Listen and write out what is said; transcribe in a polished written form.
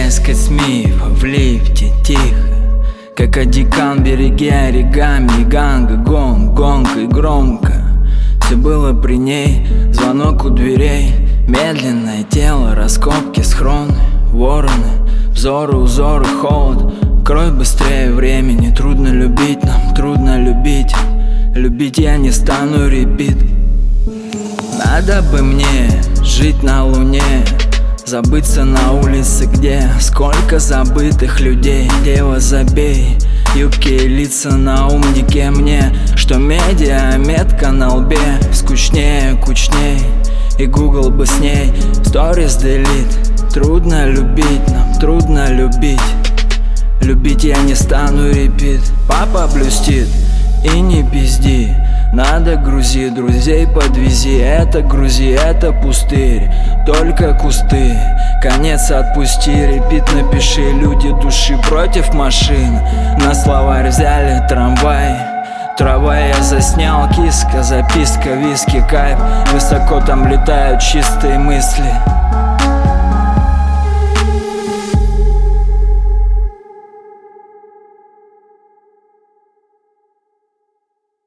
трескать мифа в лифте тихо, как одекан береги оригами, ганга, гонг и громко. Все было при ней, звонок у дверей, медленное тело, раскопки, схроны, вороны, взоры, узоры, холод. Кровь быстрее времени, трудно любить нам, трудно любить. Любить я не стану, репит. Надо бы мне жить на луне, забыться на улице, где сколько забытых людей. Дева, забей, юбки и лица на умнике мне, что медиа, метка на лбе, скучнее, кучней, и Google бы с ней stories delete. Трудно любить нам, трудно любить. Любить я не стану, репит. Папа блюстит и не пизди. Надо грузи, друзей подвези. Это грузи, это пустырь, только кусты. Конец отпусти, репит, напиши. Люди души против машин. На словарь взяли трамвай. Трава я заснял, киска, записка, виски, кайф. Высоко там летают чистые мысли.